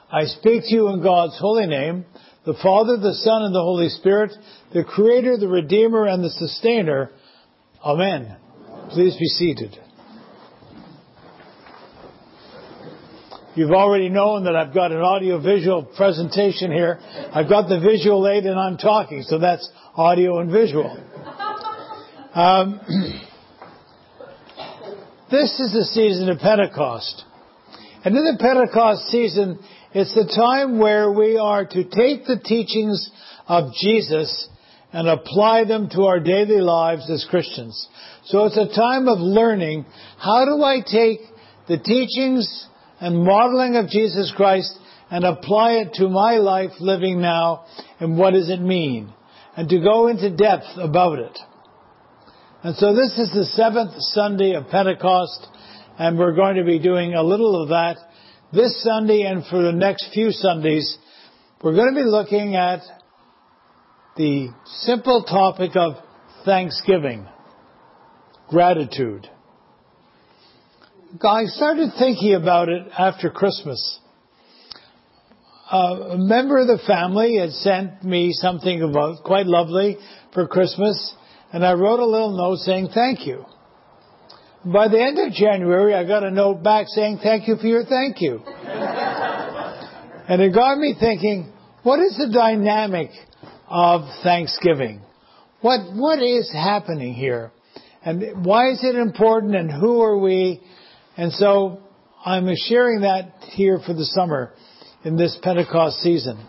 I speak to you in God's holy name, the Father, the Son, and the Holy Spirit, the Creator, the Redeemer, and the Sustainer. Amen. Please be seated. You've already known that I've got an audio-visual presentation here. I've got the visual aid and I'm talking, so that's audio and visual. This is the season of Pentecost. And in the Pentecost season, it's the time where we are to take the teachings of Jesus and apply them to our daily lives as Christians. So it's a time of learning. How do I take the teachings and modeling of Jesus Christ and apply it to my life living now, and what does it mean? And to go into depth about it. And so this is the 7th Sunday of Pentecost, and we're going to be doing a little of that this Sunday, and for the next few Sundays, we're going to be looking at the simple topic of thanksgiving, gratitude. I started thinking about it after Christmas. A member of the family had sent me something about quite lovely for Christmas, and I wrote a little note saying thank you. By the end of January, I got a note back saying thank you for your thank you. And it got me thinking, what is the dynamic of Thanksgiving? What is happening here? And why is it important, and who are we? And so I'm sharing that here for the summer in this Pentecost season.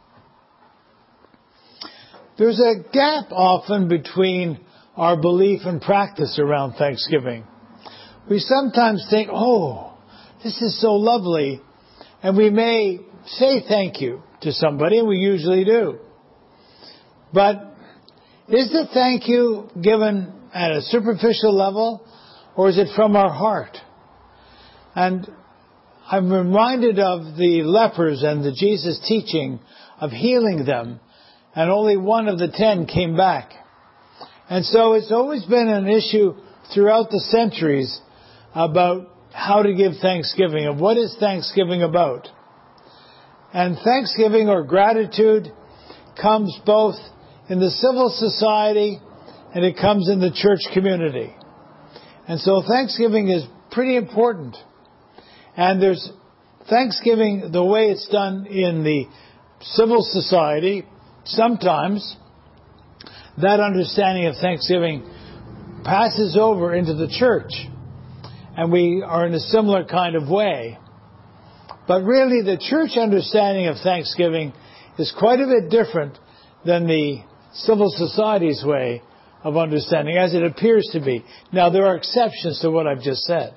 There's a gap often between our belief and practice around Thanksgiving. We sometimes think, oh, this is so lovely. And we may say thank you to somebody, and we usually do. But is the thank you given at a superficial level, or is it from our heart? And I'm reminded of the lepers and the Jesus teaching of healing them, and only one of the 10 came back. And so it's always been an issue throughout the centuries about how to give thanksgiving, and what is Thanksgiving about. And thanksgiving or gratitude comes both in the civil society and it comes in the church community. And so Thanksgiving is pretty important. And there's Thanksgiving, the way it's done in the civil society, sometimes that understanding of Thanksgiving passes over into the church. And we are in a similar kind of way. But really, the church understanding of Thanksgiving is quite a bit different than the civil society's way of understanding, as it appears to be. Now, there are exceptions to what I've just said.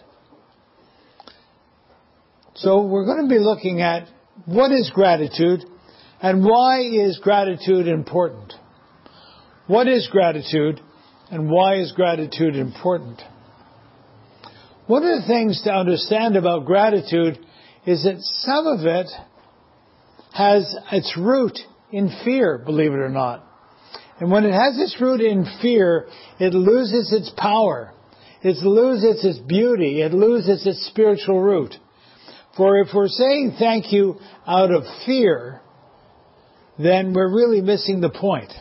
So we're going to be looking at what is gratitude and why is gratitude important. What is gratitude and why is gratitude important? One of the things to understand about gratitude is that some of it has its root in fear, believe it or not. And when it has its root in fear, it loses its power. It loses its beauty. It loses its spiritual root. For if we're saying thank you out of fear, then we're really missing the point.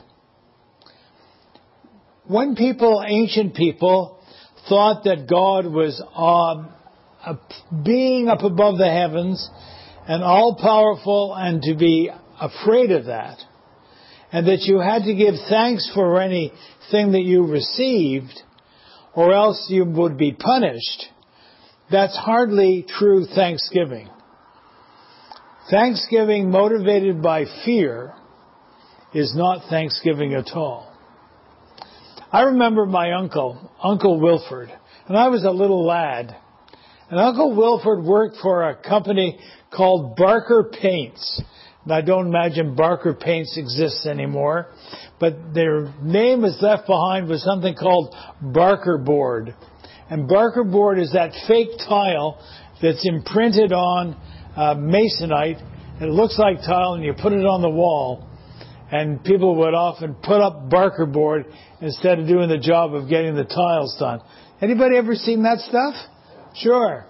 When ancient people, thought that God was a being up above the heavens and all-powerful, and to be afraid of that, and that you had to give thanks for anything that you received, or else you would be punished, that's hardly true thanksgiving. Thanksgiving motivated by fear is not thanksgiving at all. I remember my Uncle Wilford, and I was a little lad. And Uncle Wilford worked for a company called Barker Paints. And I don't imagine Barker Paints exists anymore, but their name was left behind with something called Barker Board. And Barker Board is that fake tile that's imprinted on masonite. It looks like tile, and you put it on the wall. And people would often put up Barker Board instead of doing the job of getting the tiles done. Anybody ever seen that stuff? Sure.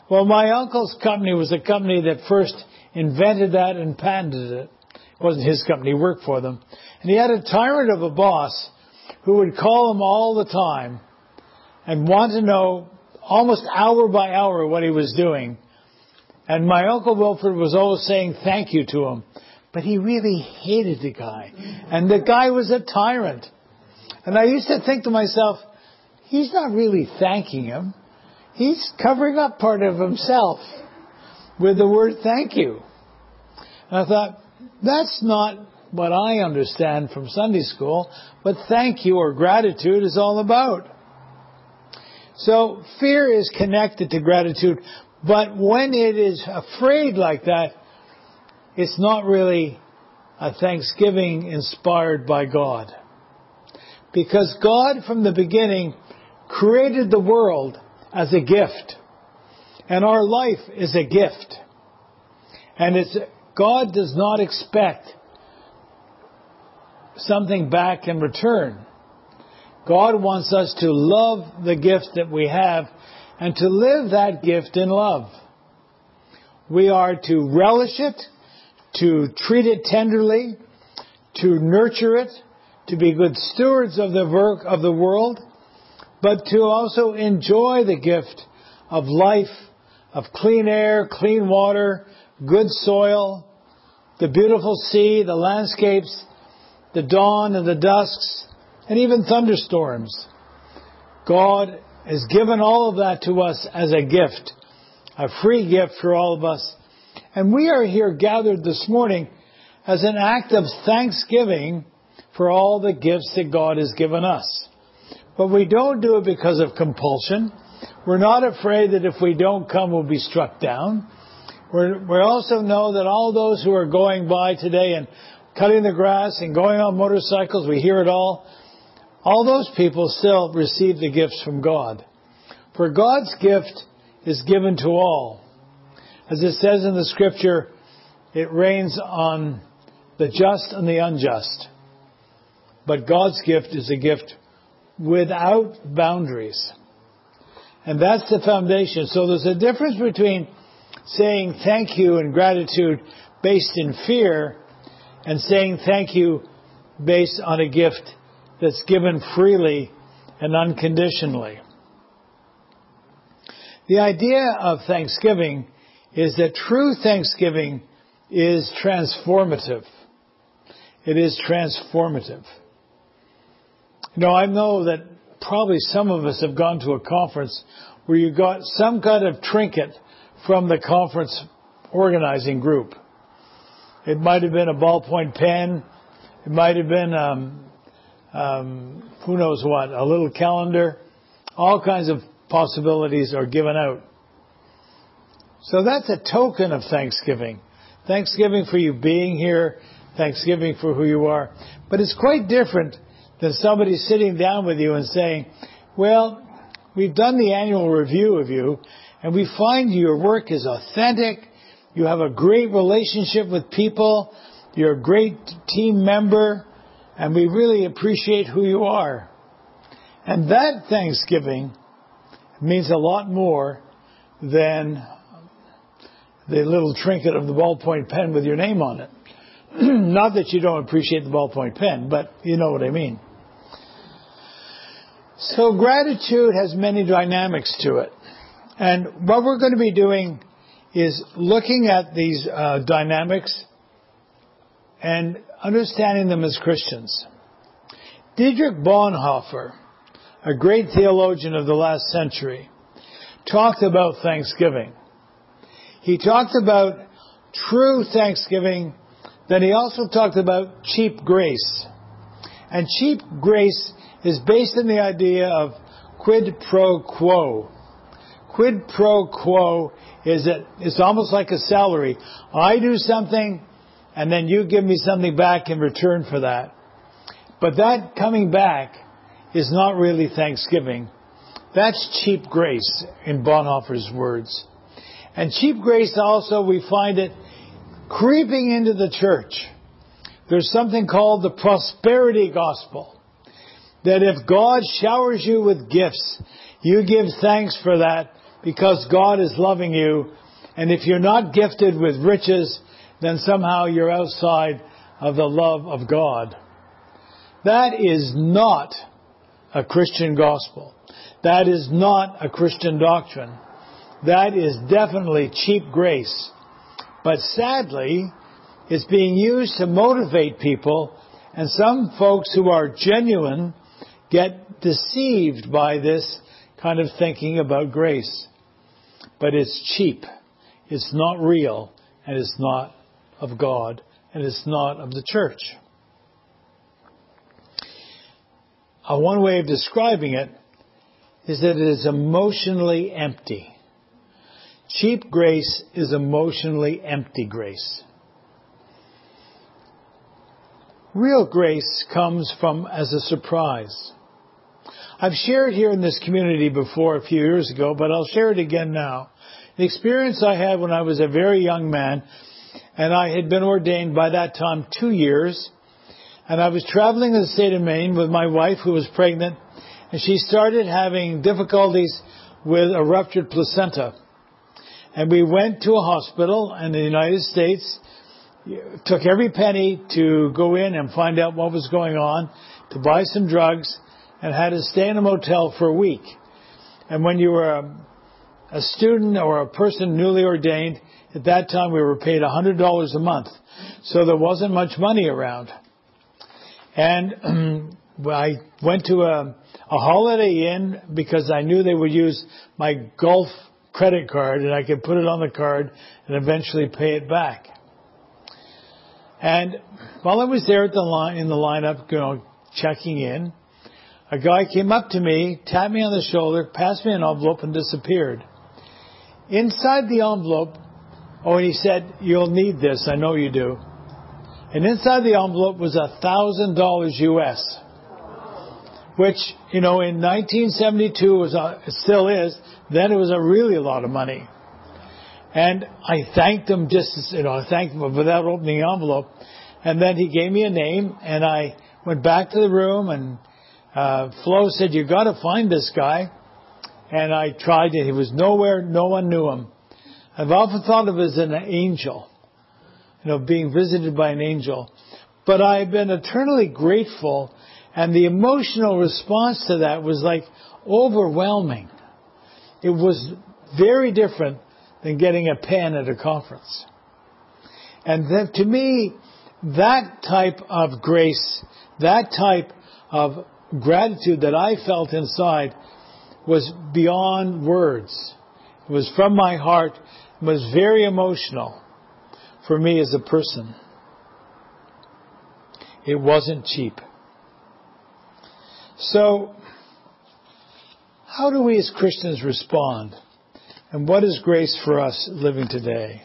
Well, my uncle's company was a company that first invented that and patented it. It wasn't his company, he worked for them. And he had a tyrant of a boss who would call him all the time and want to know almost hour by hour what he was doing. And my Uncle Wilfred was always saying thank you to him. But he really hated the guy. And the guy was a tyrant. And I used to think to myself, he's not really thanking him. He's covering up part of himself with the word thank you. And I thought, that's not what I understand from Sunday school, but thank you or gratitude is all about. So fear is connected to gratitude, but when it is afraid like that, it's not really a thanksgiving inspired by God. Because God from the beginning created the world as a gift. And our life is a gift. And God does not expect something back in return. God wants us to love the gift that we have and to live that gift in love. We are to relish it, to treat it tenderly, to nurture it, to be good stewards of the work of the world, but to also enjoy the gift of life, of clean air, clean water, good soil, the beautiful sea, the landscapes, the dawn and the dusks, and even thunderstorms. God has given all of that to us as a gift, a free gift for all of us. And we are here gathered this morning as an act of thanksgiving for all the gifts that God has given us. But we don't do it because of compulsion. We're not afraid that if we don't come, we'll be struck down. We also know that all those who are going by today and cutting the grass and going on motorcycles, we hear it all those people still receive the gifts from God. For God's gift is given to all. As it says in the scripture, it rains on the just and the unjust. But God's gift is a gift without boundaries. And that's the foundation. So there's a difference between saying thank you and gratitude based in fear and saying thank you based on a gift that's given freely and unconditionally. The idea of thanksgiving is that true thanksgiving is transformative. It is transformative. I know that probably some of us have gone to a conference where you got some kind of trinket from the conference organizing group. It might have been a ballpoint pen. It might have been, who knows what, a little calendar. All kinds of possibilities are given out. So that's a token of thanksgiving. Thanksgiving for you being here. Thanksgiving for who you are. But it's quite different than somebody sitting down with you and saying, well, we've done the annual review of you, and we find your work is authentic. You have a great relationship with people. You're a great team member, and we really appreciate who you are. And that Thanksgiving means a lot more than the little trinket of the ballpoint pen with your name on it. Not that you don't appreciate the ballpoint pen, but you know what I mean. So gratitude has many dynamics to it. And what we're going to be doing is looking at these dynamics and understanding them as Christians. Dietrich Bonhoeffer, a great theologian of the last century, talked about thanksgiving. He talked about true thanksgiving. Then he also talked about cheap grace. And cheap grace is based on the idea of quid pro quo. Quid pro quo is that it's almost like a salary. I do something, and then you give me something back in return for that. But that coming back is not really thanksgiving. That's cheap grace, in Bonhoeffer's words. And cheap grace also, we find it creeping into the church. There's something called the prosperity gospel. That if God showers you with gifts, you give thanks for that because God is loving you. And if you're not gifted with riches, then somehow you're outside of the love of God. That is not a Christian gospel. That is not a Christian doctrine. That is definitely cheap grace. But sadly, it's being used to motivate people, and some folks who are genuine get deceived by this kind of thinking about grace. But it's cheap. It's not real, and it's not of God, and it's not of the church. One way of describing it is that it is emotionally empty. Cheap grace is emotionally empty grace. Real grace comes from as a surprise. I've shared here in this community before a few years ago, but I'll share it again now. The experience I had when I was a very young man, and I had been ordained by that time 2 years, and I was traveling in the state of Maine with my wife who was pregnant, and she started having difficulties with a ruptured placenta. And we went to a hospital in the United States, took every penny to go in and find out what was going on, to buy some drugs, and had to stay in a motel for a week. And when you were a student or a person newly ordained, at that time we were paid $100 a month. So there wasn't much money around. And I went to a Holiday Inn because I knew they would use my Gulf credit card and I could put it on the card and eventually pay it back. And while I was there at in the lineup, checking in, a guy came up to me, tapped me on the shoulder, passed me an envelope and disappeared. Inside the envelope, and he said, "You'll need this, I know you do." And inside the envelope was $1,000 US, which, in 1972 it still is. Then it was a really lot of money. And I thanked him I thanked him without opening the envelope. And then he gave me a name, and I went back to the room, and Flo said, "You got to find this guy." And I tried it. He was nowhere. No one knew him. I've often thought of him as an angel, being visited by an angel. But I've been eternally grateful, and the emotional response to that was like overwhelming. It was very different than getting a pen at a conference. And to me, that type of grace, that type of gratitude that I felt inside was beyond words. It was from my heart. It was very emotional for me as a person. It wasn't cheap. So, how do we as Christians respond? And what is grace for us living today?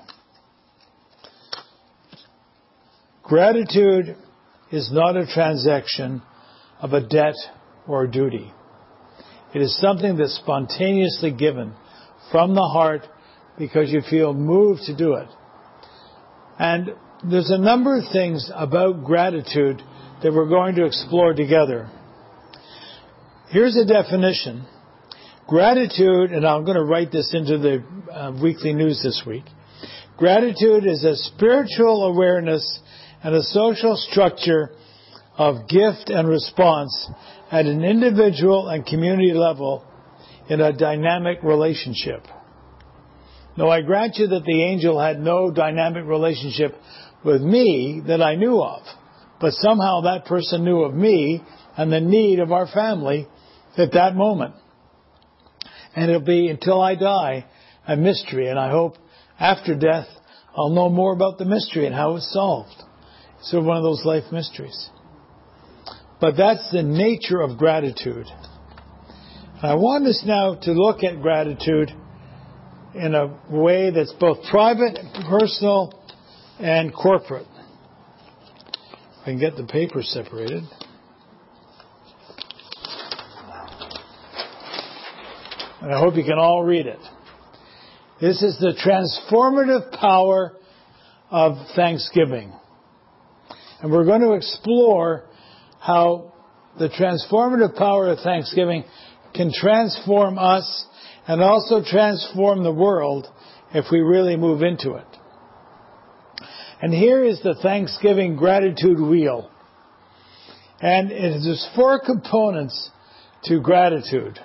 Gratitude is not a transaction of a debt or a duty. It is something that's spontaneously given from the heart because you feel moved to do it. And there's a number of things about gratitude that we're going to explore together. Here's a definition. Gratitude, and I'm going to write this into the weekly news this week. Gratitude is a spiritual awareness and a social structure of gift and response at an individual and community level in a dynamic relationship. Now, I grant you that the angel had no dynamic relationship with me that I knew of, but somehow that person knew of me and the need of our family at that moment. And it'll be, until I die, a mystery, and I hope after death I'll know more about the mystery and how it's solved. It's sort of one of those life mysteries. But that's the nature of gratitude. And I want us now to look at gratitude in a way that's both private, personal, and corporate. If I can get the paper separated. And I hope you can all read it. This is the transformative power of thanksgiving. And we're going to explore how the transformative power of thanksgiving can transform us and also transform the world if we really move into it. And here is the Thanksgiving gratitude wheel. And there's 4 components to gratitude.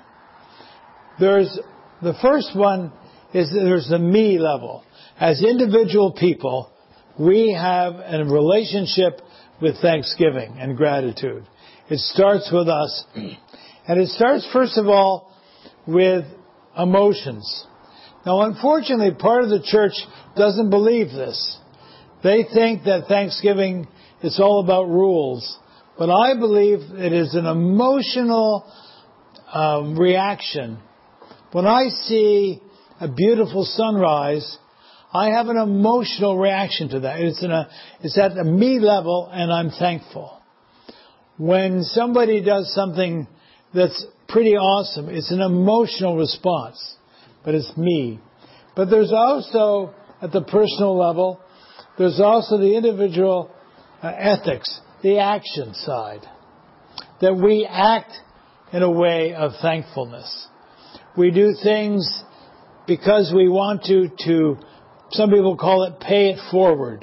The first one is there's the me level. As individual people, we have a relationship with thanksgiving and gratitude. It starts with us. And it starts, first of all, with emotions. Now, unfortunately, part of the church doesn't believe this. They think that Thanksgiving is all about rules. But I believe it is an emotional reaction. When I see a beautiful sunrise, I have an emotional reaction to that. It's at the me level, and I'm thankful. When somebody does something that's pretty awesome, it's an emotional response, but it's me. But there's also, at the personal level, there's also the individual ethics, the action side, that we act in a way of thankfulness. We do things because we want to some people call it pay it forward.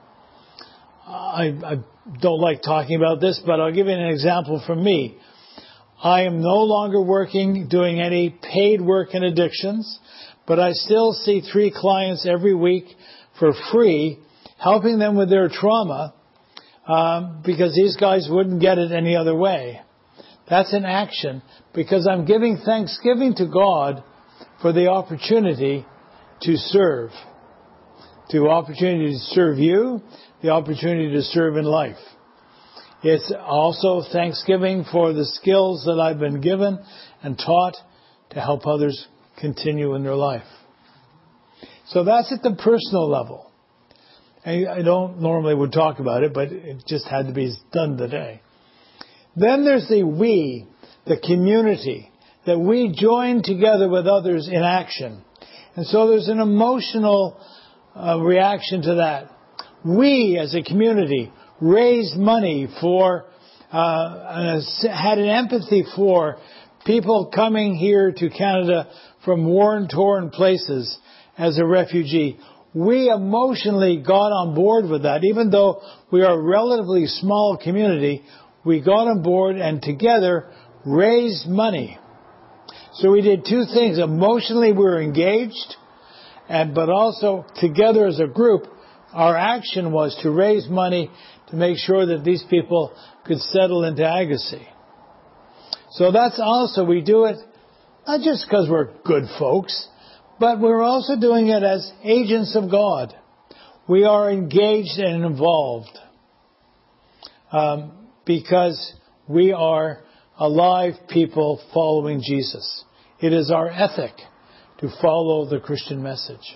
I don't like talking about this, but I'll give you an example from me. I am no longer doing any paid work in addictions, but I still see 3 clients every week for free, helping them with their trauma, because these guys wouldn't get it any other way. That's an action, because I'm giving thanksgiving to God for the opportunity to serve. The opportunity to serve you, the opportunity to serve in life. It's also thanksgiving for the skills that I've been given and taught to help others continue in their life. So that's at the personal level. I don't normally would talk about it, but it just had to be done today. Then there's the we, the community, that we join together with others in action. And so there's an emotional reaction to that. We, as a community, raised money for, had an empathy for people coming here to Canada from war-torn places as a refugee. We emotionally got on board with that. Even though we are a relatively small community, we got on board and together raised money. So we did 2 things. Emotionally, we were engaged, but also together as a group, our action was to raise money to make sure that these people could settle into Agassiz. So that's also, we do it not just because we're good folks, but we're also doing it as agents of God. We are engaged and involved because we are alive people following Jesus. It is our ethic to follow the Christian message.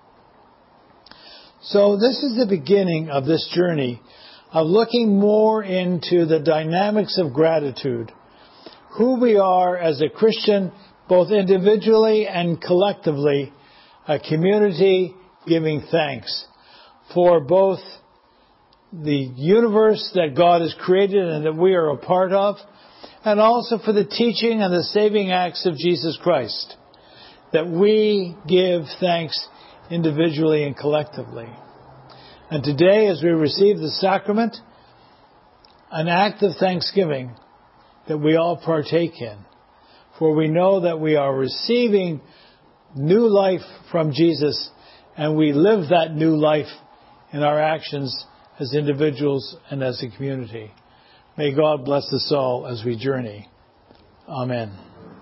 So this is the beginning of this journey of looking more into the dynamics of gratitude, who we are as a Christian, both individually and collectively, a community giving thanks for both the universe that God has created and that we are a part of, and also for the teaching and the saving acts of Jesus Christ, that we give thanks individually and collectively. And today, as we receive the sacrament, an act of thanksgiving that we all partake in. For we know that we are receiving new life from Jesus, and we live that new life in our actions as individuals and as a community. May God bless us all as we journey. Amen.